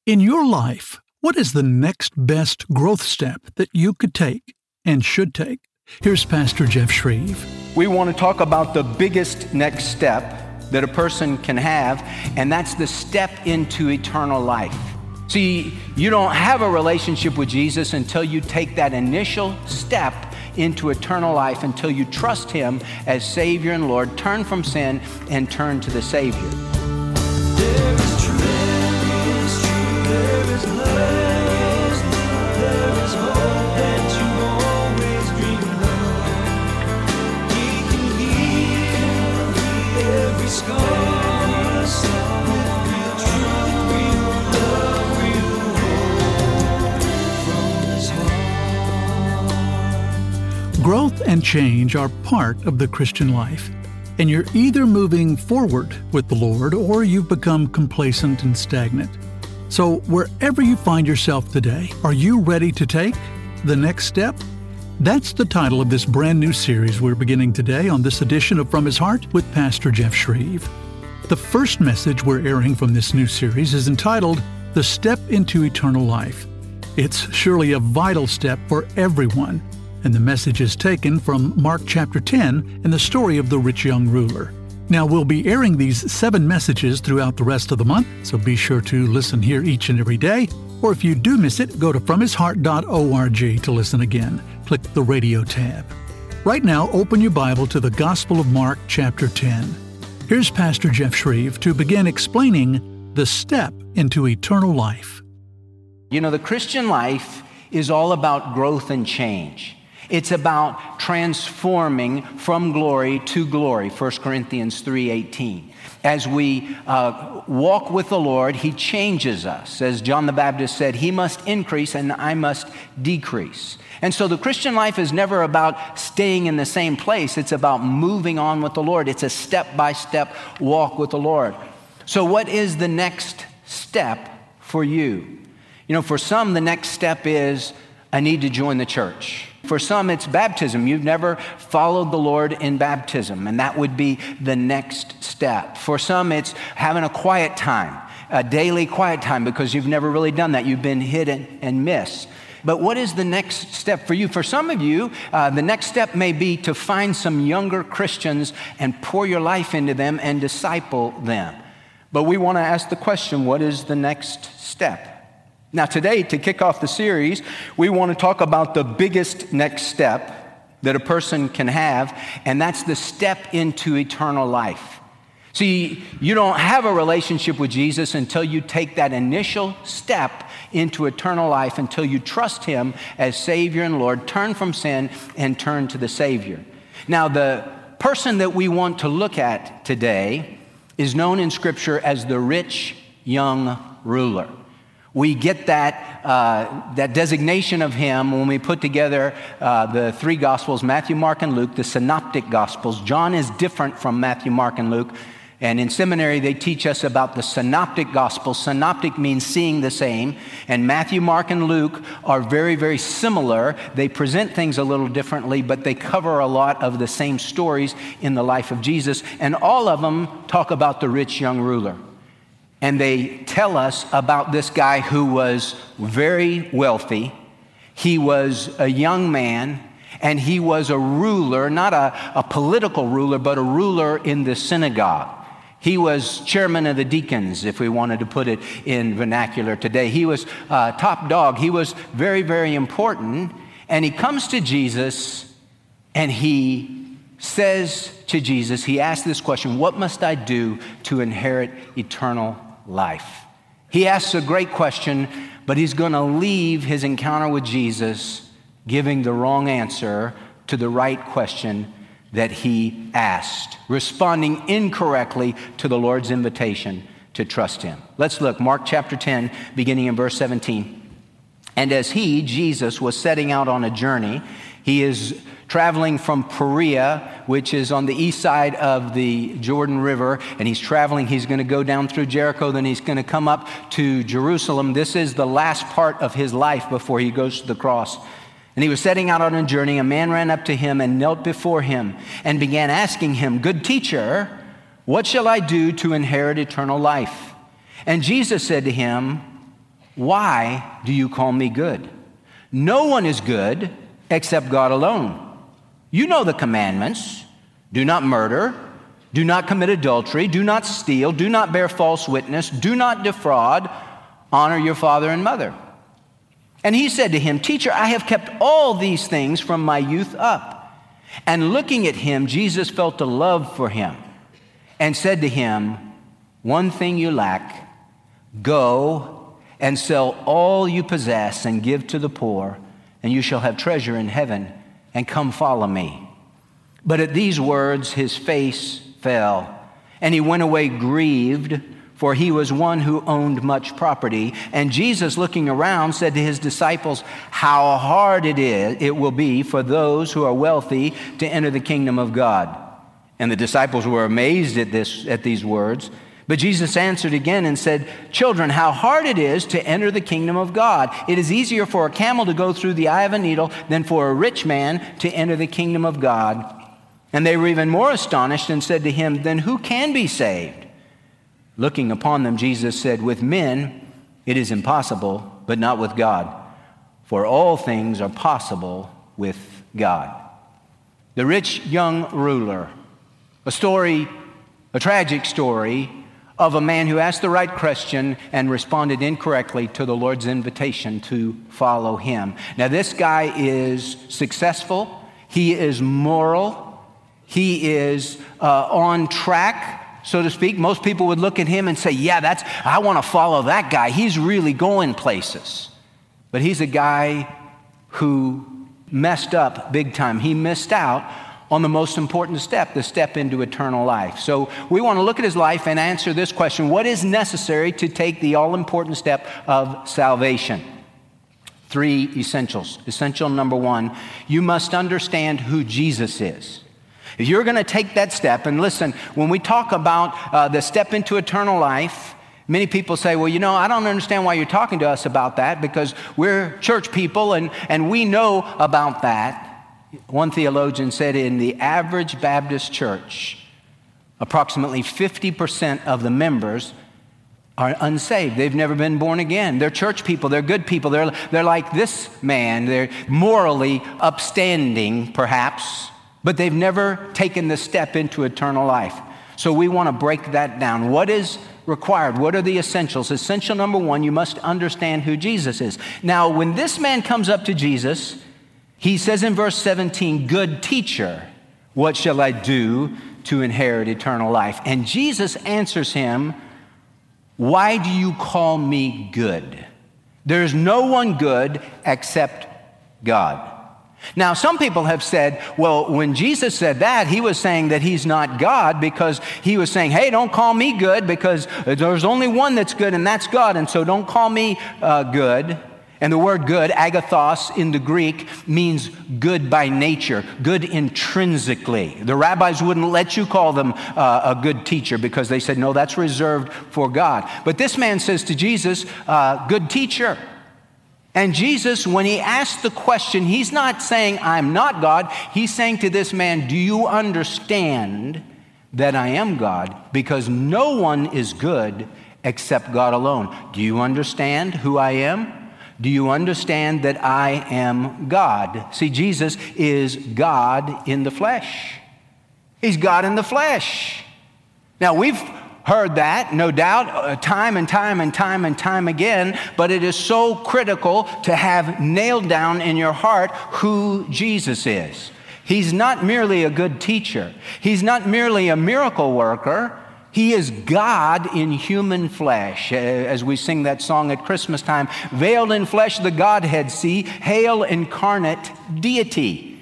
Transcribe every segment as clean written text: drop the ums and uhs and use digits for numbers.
In your life, what is the next best growth step that you could take and should take? Here's Pastor Jeff Shreve. We want to talk about the biggest next step that a person can have, and that's the step into eternal life. See, you don't have a relationship with Jesus until you take that initial step into eternal life, until you trust Him as Savior and Lord, turn from sin and turn to the Savior. There is truth, there is truth, there is love, there is hope that you always dreamed of. He can heal every scar. Growth and change are part of the Christian life, and you're either moving forward with the Lord or you've become complacent and stagnant. So wherever you find yourself today, are you ready to take the next step? That's the title of this brand new series we're beginning today on this edition of From His Heart with Pastor Jeff Shreve. The first message we're airing from this new series is entitled, The Step into Eternal Life. It's surely a vital step for everyone, and the message is taken from Mark chapter 10 and the story of the rich young ruler. Now, we'll be airing these 7 messages throughout the rest of the month, so be sure to listen here each and every day. Or if you do miss it, go to FromHisHeart.org to listen again. Click the radio tab. Right now, open your Bible to the Gospel of Mark chapter 10. Here's Pastor Jeff Shreve to begin explaining the step into eternal life. You know, the Christian life is all about growth and change. It's about transforming from glory to glory, 1 Corinthians 3:18. As we walk with the Lord, He changes us. As John the Baptist said, He must increase and I must decrease. And so the Christian life is never about staying in the same place. It's about moving on with the Lord. It's a step-by-step walk with the Lord. So what is the next step for you? You know, for some, the next step is, I need to join the church. For some, it's baptism. You've never followed the Lord in baptism, and that would be the next step. For some, it's having a quiet time, a daily quiet time, because you've never really done that. You've been hit and miss. But what is the next step for you? For some of you, the next step may be to find some younger Christians and pour your life into them and disciple them. But we want to ask the question, what is the next step? Now today, to kick off the series, we want to talk about the biggest next step that a person can have, and that's the step into eternal life. See, you don't have a relationship with Jesus until you take that initial step into eternal life, until you trust Him as Savior and Lord, turn from sin and turn to the Savior. Now, the person that we want to look at today is known in Scripture as the rich young ruler. We get that designation of him when we put together the 3 Gospels, Matthew, Mark, and Luke, the Synoptic Gospels. John is different from Matthew, Mark, and Luke. And in seminary, they teach us about the Synoptic Gospels. Synoptic means seeing the same. And Matthew, Mark, and Luke are very, very similar. They present things a little differently, but they cover a lot of the same stories in the life of Jesus. And all of them talk about the rich young ruler. And they tell us about this guy who was very wealthy. He was a young man, and he was a ruler, not a political ruler, but a ruler in the synagogue. He was chairman of the deacons, if we wanted to put it in vernacular today. He was top dog. He was very, very important. And he comes to Jesus, and he says to Jesus, he asks this question, what must I do to inherit eternal life? He asks a great question, but he's going to leave his encounter with Jesus giving the wrong answer to the right question that he asked, responding incorrectly to the Lord's invitation to trust Him. Let's look, Mark chapter 10, beginning in verse 17. And as he, Jesus, was setting out on a journey, he is traveling from Perea, which is on the east side of the Jordan River, and he's traveling. He's going to go down through Jericho, then he's going to come up to Jerusalem. This is the last part of his life before he goes to the cross. And he was setting out on a journey. A man ran up to him and knelt before him and began asking him, "Good teacher, what shall I do to inherit eternal life?" And Jesus said to him, why do you call me good? No one is good except God alone. You know the commandments. Do not murder. Do not commit adultery. Do not steal. Do not bear false witness. Do not defraud. Honor your father and mother. And he said to him, Teacher, I have kept all these things from my youth up. And looking at him, Jesus felt a love for him and said to him, One thing you lack. Go and sell all you possess and give to the poor, and you shall have treasure in heaven, and come follow me. But at these words his face fell, and he went away grieved, for he was one who owned much property. And Jesus, looking around, said to his disciples, How hard it will be for those who are wealthy to enter the kingdom of God. And the disciples were amazed at these words. But Jesus answered again and said, Children, how hard it is to enter the kingdom of God. It is easier for a camel to go through the eye of a needle than for a rich man to enter the kingdom of God. And they were even more astonished and said to him, Then who can be saved? Looking upon them, Jesus said, With men it is impossible, but not with God. For all things are possible with God. The rich young ruler, a tragic story of a man who asked the right question and responded incorrectly to the Lord's invitation to follow him. Now, this guy is successful. He is moral. He is on track, so to speak. Most people would look at him and say, yeah, I want to follow that guy. He's really going places. But he's a guy who messed up big time. He missed out on the most important step, the step into eternal life. So we want to look at his life and answer this question: what is necessary to take the all-important step of salvation? 3 essentials. Essential number 1, you must understand who Jesus is. If you're going to take that step, and listen, when we talk about the step into eternal life, many people say, well, I don't understand why you're talking to us about that, because we're church people and we know about that. One theologian said in the average Baptist church, approximately 50% of the members are unsaved. They've never been born again. They're church people. They're good people. They're like this man. They're morally upstanding, perhaps, but they've never taken the step into eternal life. So we want to break that down. What is required? What are the essentials? Essential number 1, you must understand who Jesus is. Now, when this man comes up to Jesus, he says in verse 17, Good teacher, what shall I do to inherit eternal life? And Jesus answers him, Why do you call me good? There's no one good except God. Now, some people have said, well, when Jesus said that, he was saying that he's not God, because he was saying, hey, don't call me good, because there's only one that's good, and that's God, and so don't call me good. And the word good, agathos in the Greek, means good by nature, good intrinsically. The rabbis wouldn't let you call them a good teacher, because they said, no, that's reserved for God. But this man says to Jesus, good teacher. And Jesus, when he asked the question, he's not saying, I'm not God. He's saying to this man, do you understand that I am God? Because no one is good except God alone. Do you understand who I am? Do you understand that I am God? See, Jesus is God in the flesh. He's God in the flesh. Now, we've heard that, no doubt, time and time again, but it is so critical to have nailed down in your heart who Jesus is. He's not merely a good teacher. He's not merely a miracle worker. He is God in human flesh. As we sing that song at Christmas time, veiled in flesh the Godhead see, hail incarnate deity.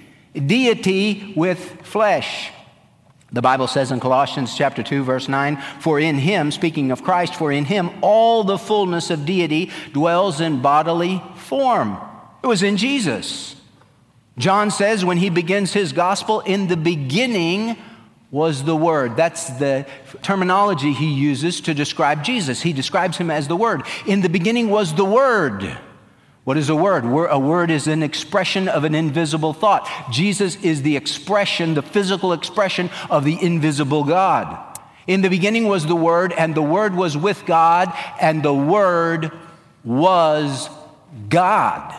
Deity with flesh. The Bible says in Colossians chapter 2, verse 9, for in him, speaking of Christ, for in him all the fullness of deity dwells in bodily form. It was in Jesus. John says when he begins his gospel, in the beginning was the Word. That's the terminology he uses to describe Jesus. He describes him as the Word. In the beginning was the Word. What is a word? A word is an expression of an invisible thought. Jesus is the expression, the physical expression of the invisible God. In the beginning was the Word, and the Word was with God, and the Word was God.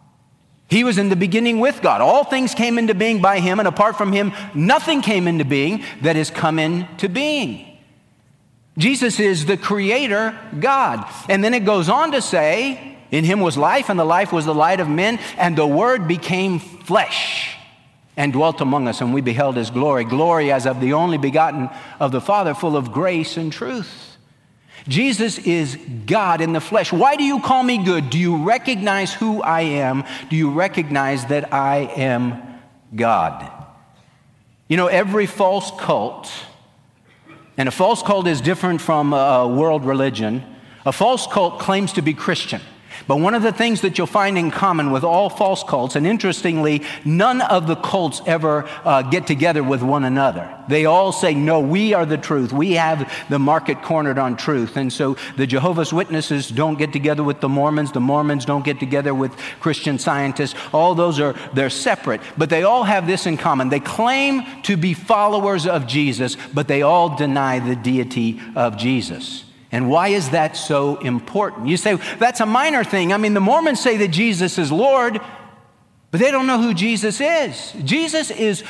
He was in the beginning with God. All things came into being by him, and apart from him, nothing came into being that has come into being. Jesus is the creator God. And then it goes on to say, in him was life, and the life was the light of men, and the Word became flesh and dwelt among us, and we beheld his glory, glory as of the only begotten of the Father, full of grace and truth. Jesus is God in the flesh. Why do you call me good? Do you recognize who I am? Do you recognize that I am God? You know, every false cult, and a false cult is different from a world religion. A false cult claims to be Christian. But one of the things that you'll find in common with all false cults, and interestingly, none of the cults ever get together with one another. They all say, no, we are the truth. We have the market cornered on truth. And so the Jehovah's Witnesses don't get together with the Mormons. The Mormons don't get together with Christian Scientists. All those they're separate. But they all have this in common. They claim to be followers of Jesus, but they all deny the deity of Jesus. And why is that so important? You say, that's a minor thing. I mean, the Mormons say that Jesus is Lord, but they don't know who Jesus is. Jesus is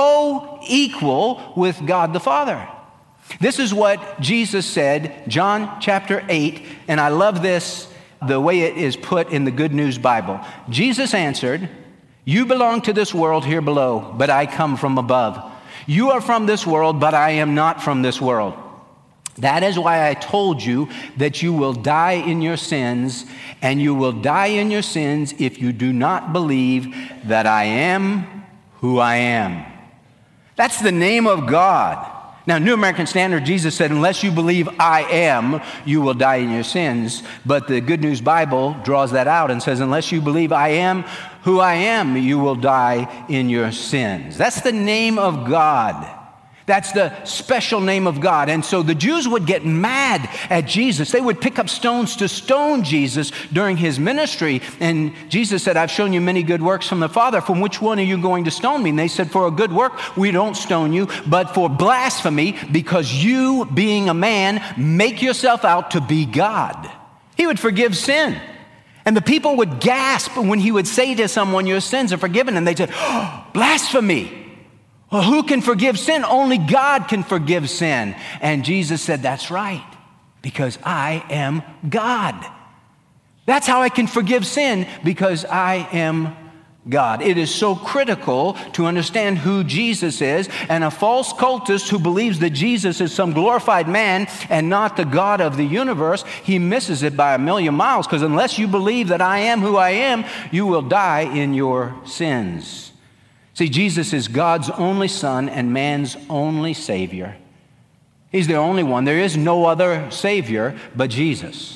co-equal with God the Father. This is what Jesus said, John chapter 8, and I love this, the way it is put in the Good News Bible. Jesus answered, you belong to this world here below, but I come from above. You are from this world, but I am not from this world. That is why I told you that you will die in your sins, and you will die in your sins if you do not believe that I am who I am. That's the name of God. Now, New American Standard, Jesus said, unless you believe I am, you will die in your sins. But the Good News Bible draws that out and says, unless you believe I am who I am, you will die in your sins. That's the name of God. That's the special name of God. And so the Jews would get mad at Jesus. They would pick up stones to stone Jesus during his ministry. And Jesus said, I've shown you many good works from the Father. From which one are you going to stone me? And they said, for a good work, we don't stone you, but for blasphemy, because you, being a man, make yourself out to be God. He would forgive sin. And the people would gasp when he would say to someone, your sins are forgiven. And they'd say, oh, blasphemy. Well, who can forgive sin? Only God can forgive sin. And Jesus said, that's right, because I am God. That's how I can forgive sin, because I am God. It is so critical to understand who Jesus is, and a false cultist who believes that Jesus is some glorified man and not the God of the universe, he misses it by a million miles, because unless you believe that I am who I am, you will die in your sins. See, Jesus is God's only Son and man's only Savior. He's the only one. There is no other Savior but Jesus.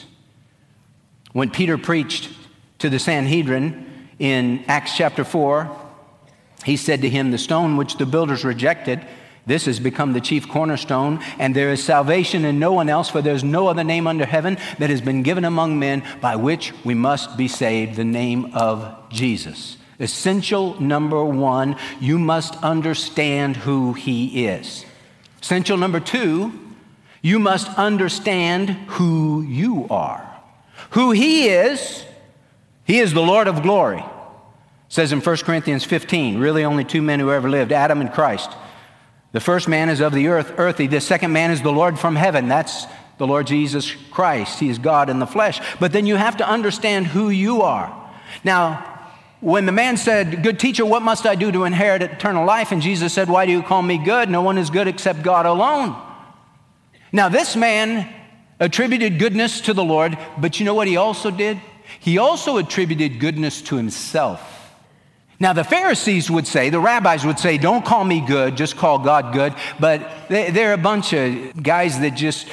When Peter preached to the Sanhedrin in Acts chapter 4, he said to him, the stone which the builders rejected, this has become the chief cornerstone, and there is salvation in no one else, for there is no other name under heaven that has been given among men by which we must be saved, the name of Jesus. Essential number one, you must understand who he is. Essential number two, you must understand who you are. Who he is the Lord of glory. It says in 1 Corinthians 15, really only two men who ever lived, Adam and Christ. The first man is of the earthly. The second man is the Lord from heaven. That's the Lord Jesus Christ. He is God in the flesh. But then you have to understand who you are. Now, when the man said, good teacher, what must I do to inherit eternal life? And Jesus said, why do you call me good? No one is good except God alone. Now, this man attributed goodness to the Lord, but you know what he also did? He also attributed goodness to himself. Now, the Pharisees would say, the rabbis would say, don't call me good, just call God good. But they're a bunch of guys that just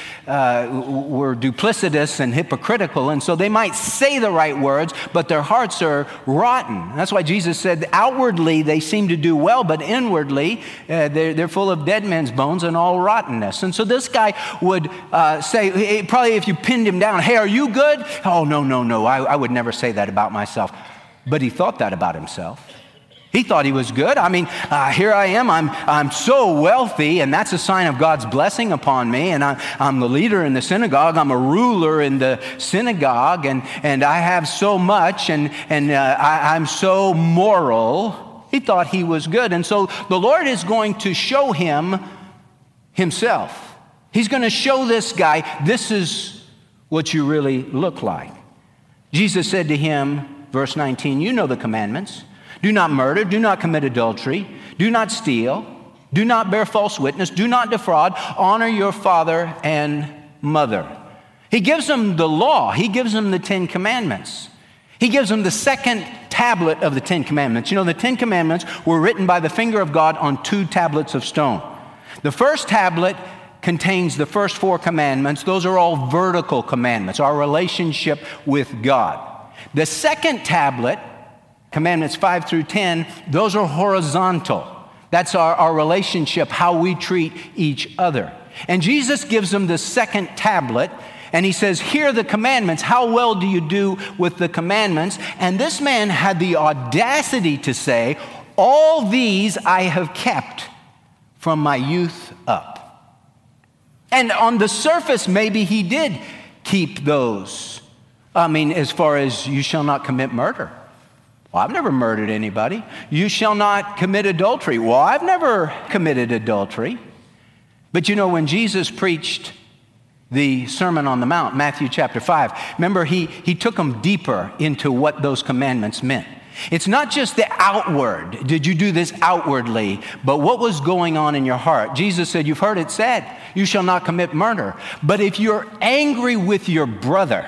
were duplicitous and hypocritical. And so they might say the right words, but their hearts are rotten. That's why Jesus said, outwardly they seem to do well, but inwardly they're full of dead men's bones and all rottenness. And so this guy would say, probably if you pinned him down, hey, are you good? Oh, no, I would never say that about myself. But he thought that about himself. He thought he was good. I mean, here I am. I'm so wealthy, and that's a sign of God's blessing upon me. And I'm the leader in the synagogue. I'm a ruler in the synagogue, and I have so much, and I'm so moral. He thought he was good. And so the Lord is going to show him himself. He's going to show this guy, this is what you really look like. Jesus said to him, verse 19, you know the commandments. Do not murder, do not commit adultery, do not steal, do not bear false witness, do not defraud, honor your father and mother. He gives them the law. He gives them the 10 commandments. He gives them the second tablet of the 10 commandments. You know, the 10 commandments were written by the finger of God on 2 tablets of stone. The first tablet contains the first 4 commandments. Those are all vertical commandments, our relationship with God. The second tablet, commandments 5 through 10, those are horizontal. That's our relationship, how we treat each other. And Jesus gives them the second tablet, and he says, here are the commandments. How well do you do with the commandments? And this man had the audacity to say, all these I have kept from my youth up. And on the surface, maybe he did keep those. I mean, as far as you shall not commit murder. Well, I've never murdered anybody. You shall not commit adultery. Well, I've never committed adultery. But you know, when Jesus preached the Sermon on the Mount, Matthew chapter 5, remember he took them deeper into what those commandments meant. It's not just the outward, did you do this outwardly, but what was going on in your heart. Jesus said, you've heard it said, you shall not commit murder. But if you're angry with your brother,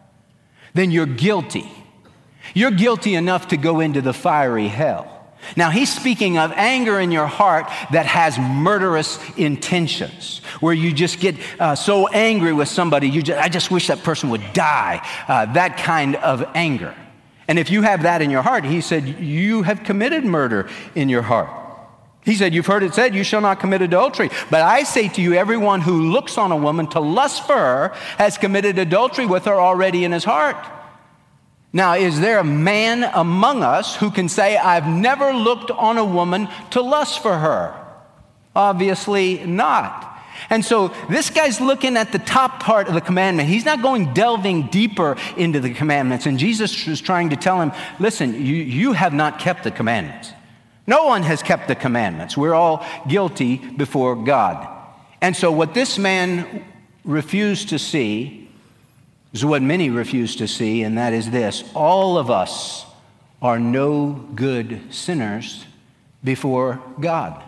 then you're guilty. You're guilty enough to go into the fiery hell. Now, he's speaking of anger in your heart that has murderous intentions, where you just get so angry with somebody, I just wish that person would die, that kind of anger. And if you have that in your heart, he said, you have committed murder in your heart. He said, you've heard it said, you shall not commit adultery. But I say to you, everyone who looks on a woman to lust for her has committed adultery with her already in his heart. Now, is there a man among us who can say, I've never looked on a woman to lust for her? Obviously not. And so this guy's looking at the top part of the commandment. He's not delving deeper into the commandments. And Jesus was trying to tell him, listen, you have not kept the commandments. No one has kept the commandments. We're all guilty before God. And so what this man refused to see is what many refuse to see, and that is this. All of us are no good sinners before God.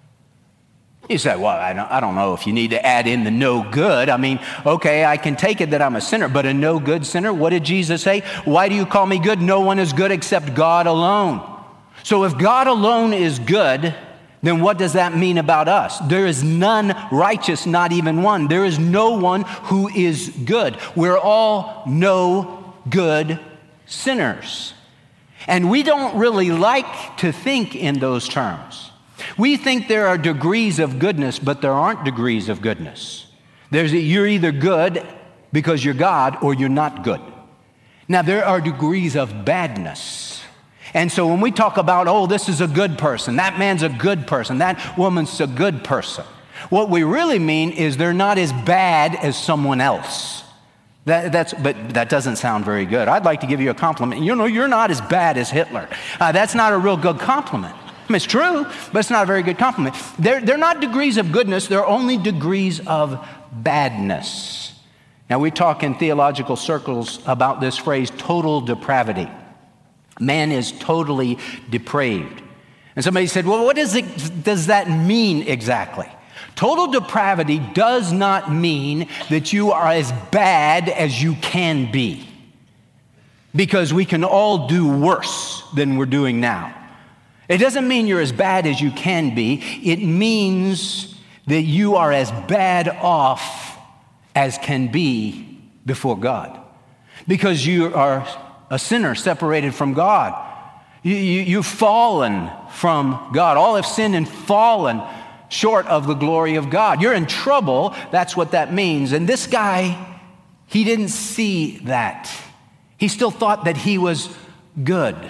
You say, well, I don't know if you need to add in the no good. I mean, okay, I can take it that I'm a sinner, but a no good sinner? What did Jesus say? Why do you call me good? No one is good except God alone. So if God alone is good, then what does that mean about us? There is none righteous, not even one. There is no one who is good. We're all no good sinners. And we don't really like to think in those terms. We think there are degrees of goodness, but there aren't degrees of goodness. You're either good because you're God or you're not good. Now, there are degrees of badness. And so when we talk about, oh, this is a good person, that man's a good person, that woman's a good person, what we really mean is they're not as bad as someone else. But that doesn't sound very good. I'd like to give you a compliment. You know, you're not as bad as Hitler. That's not a real good compliment. I mean, it's true, but it's not a very good compliment. They're not degrees of goodness. They're only degrees of badness. Now, we talk in theological circles about this phrase, total depravity. Man is totally depraved. And somebody said, well, what does that mean exactly? Total depravity does not mean that you are as bad as you can be, because we can all do worse than we're doing now. It doesn't mean you're as bad as you can be. It means that you are as bad off as can be before God, because you are a sinner separated from God. You've fallen from God. All have sinned and fallen short of the glory of God. You're in trouble. That's what that means. And this guy, he didn't see that. He still thought that he was good.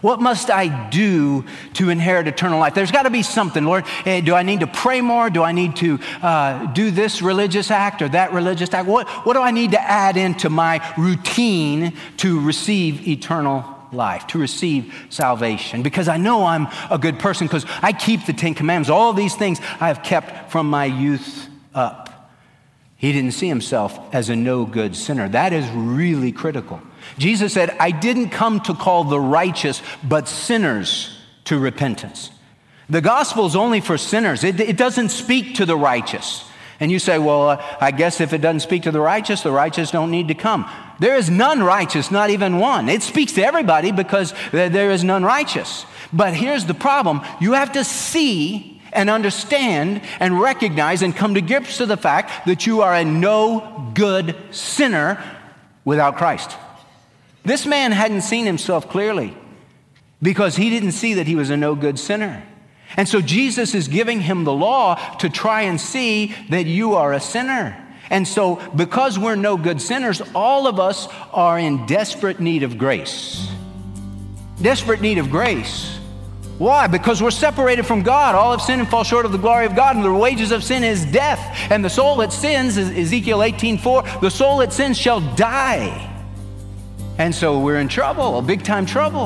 What must I do to inherit eternal life? There's got to be something, Lord. Do I need to pray more? Do I need to do this religious act or that religious act? What do I need to add into my routine to receive eternal life, to receive salvation? Because I know I'm a good person because I keep the Ten Commandments. All these things I have kept from my youth up. He didn't see himself as a no-good sinner. That is really critical. Jesus said, I didn't come to call the righteous, but sinners to repentance. The gospel is only for sinners. It doesn't speak to the righteous. And you say, well, I guess if it doesn't speak to the righteous don't need to come. There is none righteous, not even one. It speaks to everybody because there is none righteous. But here's the problem. You have to see and understand and recognize and come to grips to the fact that you are a no good sinner without Christ. This man hadn't seen himself clearly because he didn't see that he was a no good sinner. And so Jesus is giving him the law to try and see that you are a sinner. And so because we're no good sinners, all of us are in desperate need of grace. Desperate need of grace. Why? Because we're separated from God. All have sinned and fall short of the glory of God, and the wages of sin is death. And the soul that sins, Ezekiel 18:4, the soul that sins shall die. And so we're in trouble, big time trouble.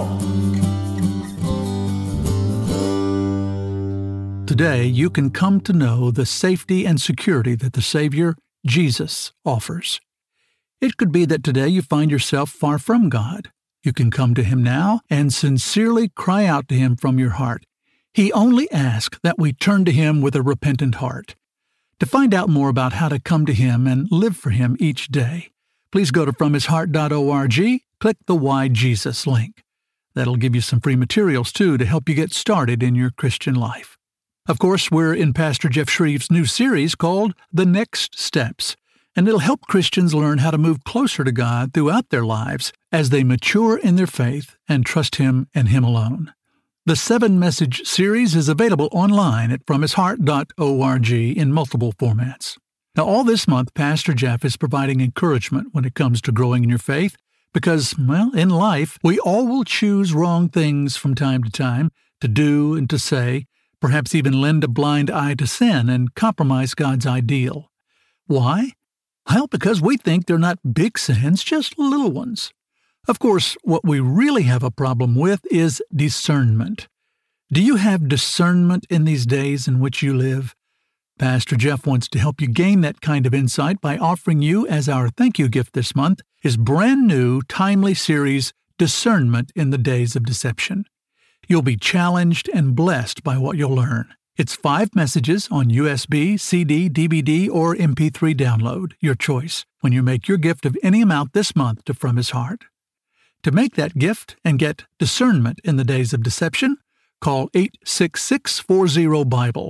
Today, you can come to know the safety and security that the Savior, Jesus, offers. It could be that today you find yourself far from God. You can come to Him now and sincerely cry out to Him from your heart. He only asks that we turn to Him with a repentant heart. To find out more about how to come to Him and live for Him each day, please go to FromHisHeart.org, click the Why Jesus link. That'll give you some free materials, too, to help you get started in your Christian life. Of course, we're in Pastor Jeff Shreve's new series called The Next Steps, and it'll help Christians learn how to move closer to God throughout their lives as they mature in their faith and trust Him and Him alone. The 7-message series is available online at FromHisHeart.org in multiple formats. Now, all this month, Pastor Jeff is providing encouragement when it comes to growing in your faith because, well, in life, we all will choose wrong things from time to time to do and to say, perhaps even lend a blind eye to sin and compromise God's ideal. Why? Well, because we think they're not big sins, just little ones. Of course, what we really have a problem with is discernment. Do you have discernment in these days in which you live? Pastor Jeff wants to help you gain that kind of insight by offering you, as our thank you gift this month, his brand new, timely series, Discernment in the Days of Deception. You'll be challenged and blessed by what you'll learn. It's 5 messages on USB, CD, DVD, or MP3 download, your choice, when you make your gift of any amount this month to From His Heart. To make that gift and get discernment in the days of deception, call 866-40-BIBLE,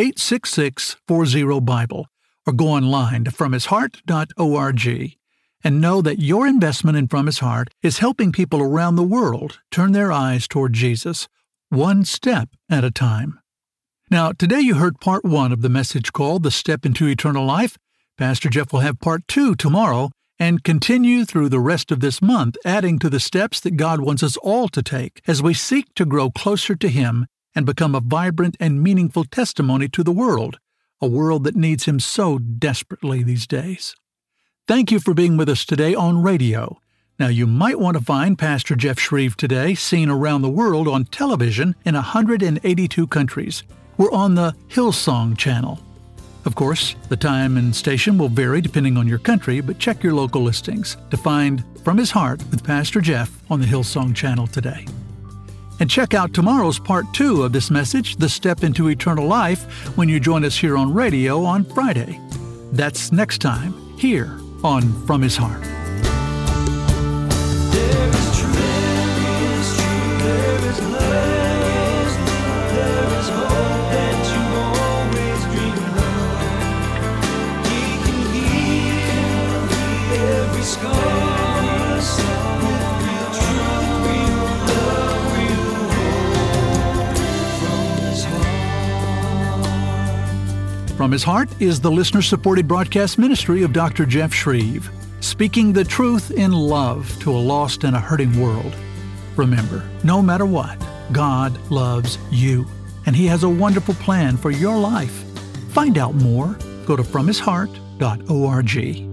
866-40-BIBLE, or go online to FromHisHeart.org and know that your investment in From His Heart is helping people around the world turn their eyes toward Jesus, one step at a time. Now, today you heard part 1 of the message called The Step into Eternal Life. Pastor Jeff will have part 2 tomorrow and continue through the rest of this month, adding to the steps that God wants us all to take as we seek to grow closer to Him and become a vibrant and meaningful testimony to the world, a world that needs Him so desperately these days. Thank you for being with us today on radio. Now, you might want to find Pastor Jeff Shreve today seen around the world on television in 182 countries. We're on the Hillsong channel. Of course, the time and station will vary depending on your country, but check your local listings to find From His Heart with Pastor Jeff on the Hillsong channel today. And check out tomorrow's part 2 of this message, The Step into Eternal Life, when you join us here on radio on Friday. That's next time, here on From His Heart. There is truth, there is love, there is hope that you always dreamed of. He can heal every scar with real truth, real love, real hope from His heart. From His Heart is the listener-supported broadcast ministry of Dr. Jeff Shreve, speaking the truth in love to a lost and a hurting world. Remember, no matter what, God loves you, and He has a wonderful plan for your life. Find out more. Go to FromHisHeart.org.